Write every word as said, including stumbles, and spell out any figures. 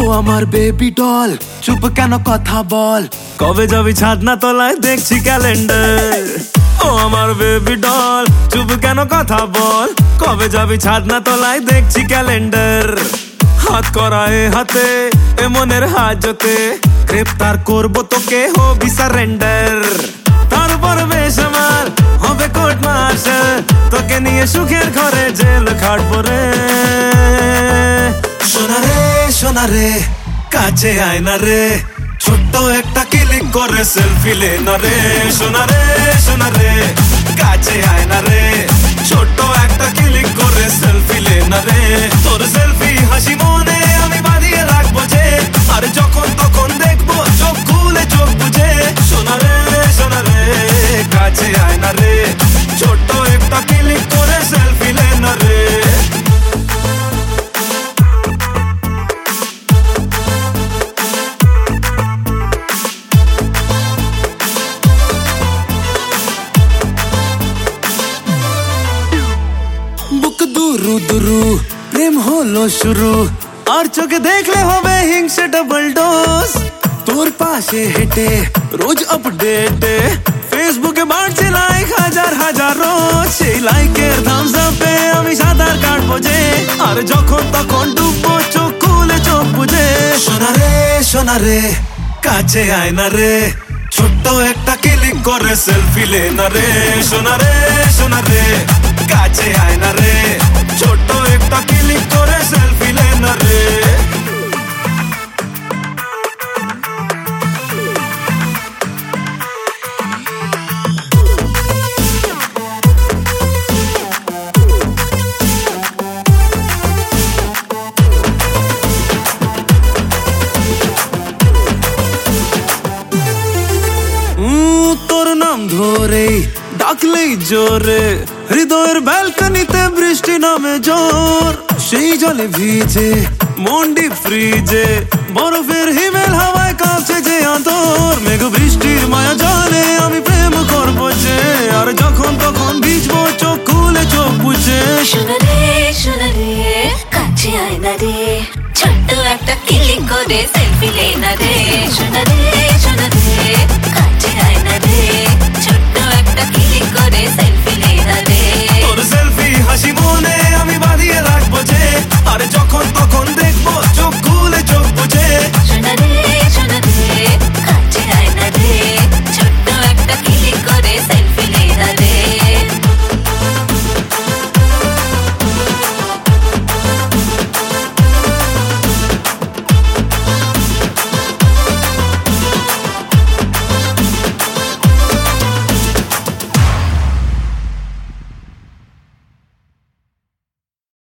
আমার baby doll, চুপ কেন কথা বল, কবে যাবি ছাদ না তলায় দেখছি ক্যালেন্ডার। ও আমার বেবি ডল, চুপ কেন কথা বল, কবে যাবি ছাদ না তলায় দেখছি ক্যালেন্ডার। হাত করায় হাতে এ মনের হাজতে, গ্রেপ্তার করবো তোকে হবি সারেন্ডার। তার উপর বেসামাল হবে কোর্ট মার্শাল, তোকে নিয়ে সুখের ঘরে জেল খাটবো রে। সোনা রে সোনা রে কাছে আয় না রে, ছোট্ট একটা ক্লিক করে সেলফি লে না রে। সোনা রে সোনা রে কাছে আয় না রে, ছোট্ট একটা ক্লিক করে সেলফি লে না রে। তোর সেলফি হাসি মনে আমি বাঁধিয়ে রাখবো যে, আর যখন তখন দেখবো চোখ খুলে চোখ বুঝে। সোনা রে সোনা রে কাছে আয় না রে, ছোট্ট একটা ক্লিক করে সেলফি লে না রে। বুক দুরু দুরু প্রেম হলো শুরু, আর চোখে দেখলে হবে হিংসে ডাবল ডোজ। তোর পাশে হেঁটে রোজ আপডেটে, ফেসবুকে বাড়ছে লাইক হাজার হাজার রোজ। সেই লাইকের থামস আপে আমি সাঁতার কাটবো যে, আর যখন তখন ডুববো চোখ খুলে চোখ বুঝে। সোনা রে সোনা রে কাছে আয় না রে, ছোট্ট একটা ক্লিক করে সেলফি লে না রে। সোনা রে সোনা রে কাছে আয় না রে, ছোট্ট একটা ক্লিক করে সেলফি লে না রে। তোর নাম ধরে ডাকলেই জোরে, হৃদয়ের ব্যালকনিতে বৃষ্টি নামে জোর। সেই জলে ভিজে মন্ডি ফ্রিজে, বরফের হিমেল হাওয়ায় কাঁপছে যে আতর। মেঘ বৃষ্টির মায়া জলে আমি প্রেম করবো যে, আর যখন তখন ভিজবো চোখ খুলে চোখ বুঝে। সোনা রে সোনা রে কাছে আয় না রে, ছোট্ট একটা ক্লিক করে সেলফি লে না রে। সোনা রে সোনা রে